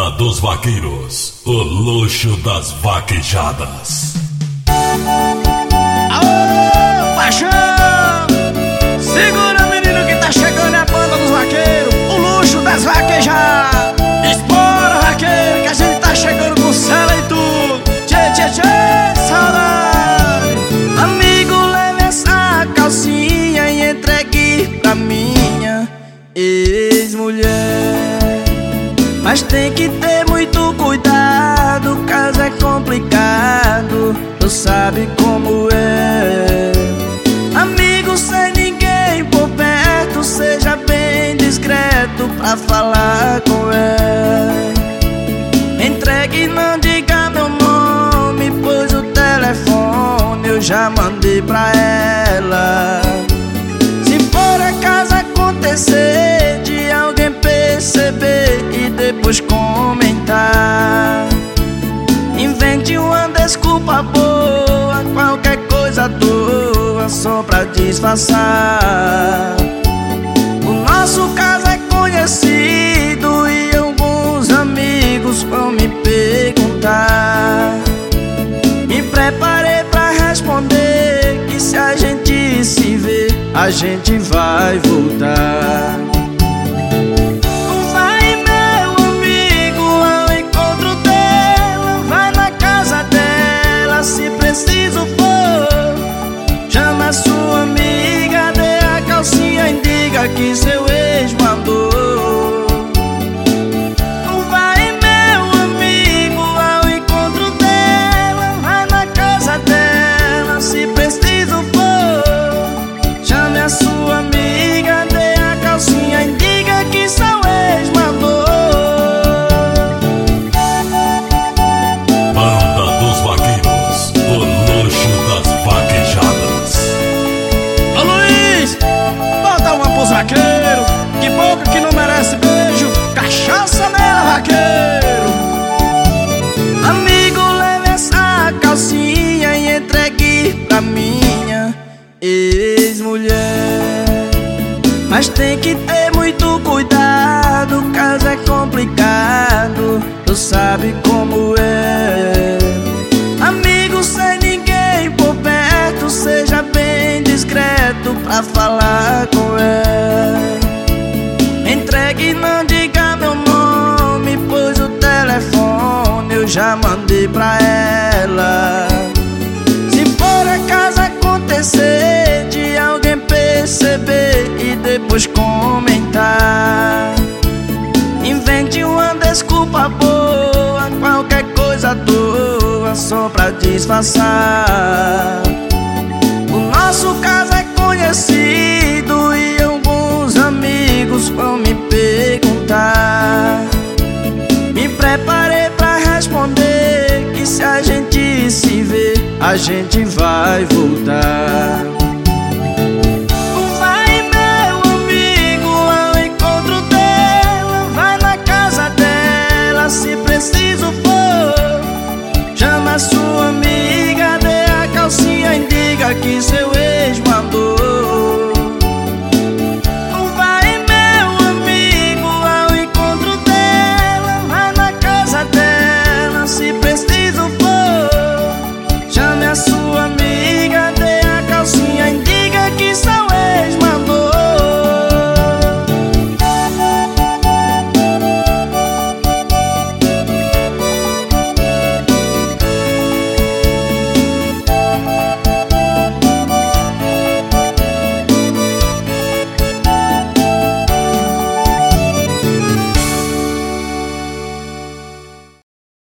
Banda dos Vaqueiros, o luxo das vaquejadas. Aô, paixão! Segura, menino, que tá chegando a Banda dos Vaqueiros, o luxo das vaquejadas. Espora, vaqueiro, que a gente tá chegando com cela e tudo. Tchê, tchê, tchê, saudade. Amigo, leve essa calcinha e entregue pra minha ex-mulher. Mas tem que ter muito cuidado, o caso é complicado, tu sabe como é. Amigo, sem ninguém por perto, seja bem discreto pra falar com ela. Entregue e não diga meu nome, pois o telefone eu já mandei pra ela. Se por acaso acontecer de alguém perceber e depois comentar, invente uma desculpa boa, qualquer coisa doa só pra disfarçar. O nosso caso é conhecido e alguns amigos vão me perguntar. Me preparei pra responder que se a gente se vê, a gente vai voltar. Se preciso for, chama sua amiga, dê a calcinha e diga que seu ex mandou. Vai, meu amigo, ao encontro dela, vai na casa dela. Se preciso for, chame a sua amiga, dê a calcinha e diga que seu ex mandou. Banda dos Vaqueiros, o luxo das vaquejadas. Ô Luiz, bota uma pros vaqueiros, que boca que não merece beijo, cachaça nela, vaqueiro. Amigo, leve essa calcinha e entregue pra minha ex-mulher. Mas tem que ter muito cuidado, o caso é complicado, tu sabe como é. Amigo, sem ninguém por perto, seja bem discreto pra falar com ela. Entregue e não diga meu nome, pois o telefone eu já mandei pra ela. Se por acaso acontecer de alguém perceber e depois comentar, invente uma desculpa boa, qualquer coisa doa só pra disfarçar. O nosso caso é conhecido e alguns amigos vão me perguntar. Me preparei pra responder que se a gente se vê, a gente vai voltar.